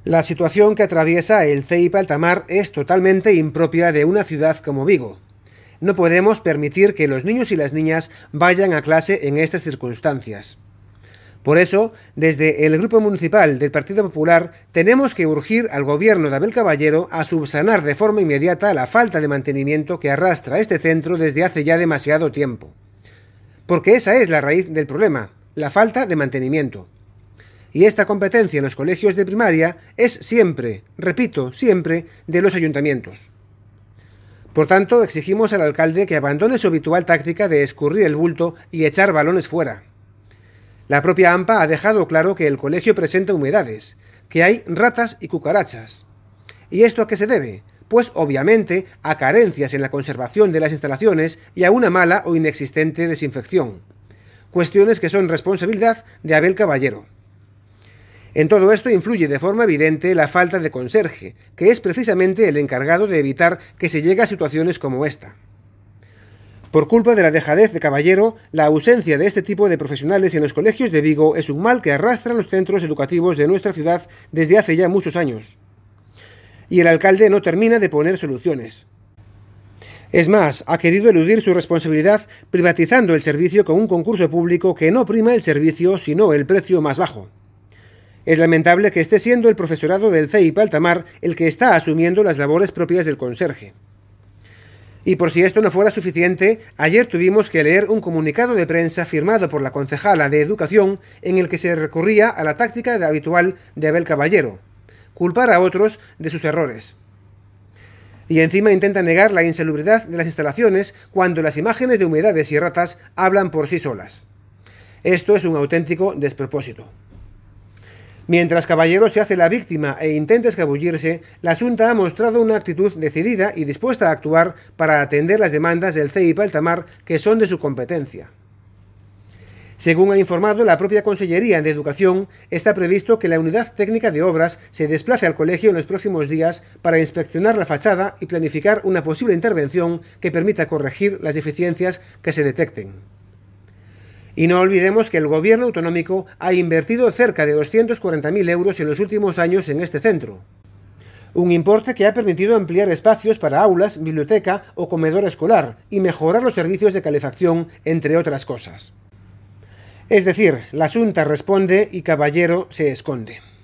La situación que atraviesa el CEIP Altamar es totalmente impropia de una ciudad como Vigo. No podemos permitir que los niños y las niñas vayan a clase en estas circunstancias. Por eso, desde el Grupo Municipal del Partido Popular, tenemos que urgir al gobierno de Abel Caballero a subsanar de forma inmediata la falta de mantenimiento que arrastra este centro desde hace ya demasiado tiempo. Porque esa es la raíz del problema, la falta de mantenimiento. Y esta competencia en los colegios de primaria es siempre, repito, siempre, de los ayuntamientos. Por tanto, exigimos al alcalde que abandone su habitual táctica de escurrir el bulto y echar balones fuera. La propia AMPA ha dejado claro que el colegio presenta humedades, que hay ratas y cucarachas. ¿Y esto a qué se debe? Pues obviamente a carencias en la conservación de las instalaciones y a una mala o inexistente desinfección. Cuestiones que son responsabilidad de Abel Caballero. En todo esto influye de forma evidente la falta de conserje, que es precisamente el encargado de evitar que se llegue a situaciones como esta. Por culpa de la dejadez de Caballero, la ausencia de este tipo de profesionales en los colegios de Vigo es un mal que arrastran los centros educativos de nuestra ciudad desde hace ya muchos años. Y el alcalde no termina de poner soluciones. Es más, ha querido eludir su responsabilidad privatizando el servicio con un concurso público que no prima el servicio sino el precio más bajo. Es lamentable que esté siendo el profesorado del CEIP Altamar el que está asumiendo las labores propias del conserje. Y por si esto no fuera suficiente, ayer tuvimos que leer un comunicado de prensa firmado por la concejala de Educación en el que se recurría a la táctica habitual de Abel Caballero, culpar a otros de sus errores. Y encima intenta negar la insalubridad de las instalaciones cuando las imágenes de humedades y ratas hablan por sí solas. Esto es un auténtico despropósito. Mientras Caballero se hace la víctima e intenta escabullirse, la Asunta ha mostrado una actitud decidida y dispuesta a actuar para atender las demandas del CEIP Altamar que son de su competencia. Según ha informado la propia Consellería de Educación, está previsto que la Unidad Técnica de Obras se desplace al colegio en los próximos días para inspeccionar la fachada y planificar una posible intervención que permita corregir las deficiencias que se detecten. Y no olvidemos que el gobierno autonómico ha invertido cerca de 240.000 euros en los últimos años en este centro. Un importe que ha permitido ampliar espacios para aulas, biblioteca o comedor escolar y mejorar los servicios de calefacción, entre otras cosas. Es decir, la Asunta responde y Caballero se esconde.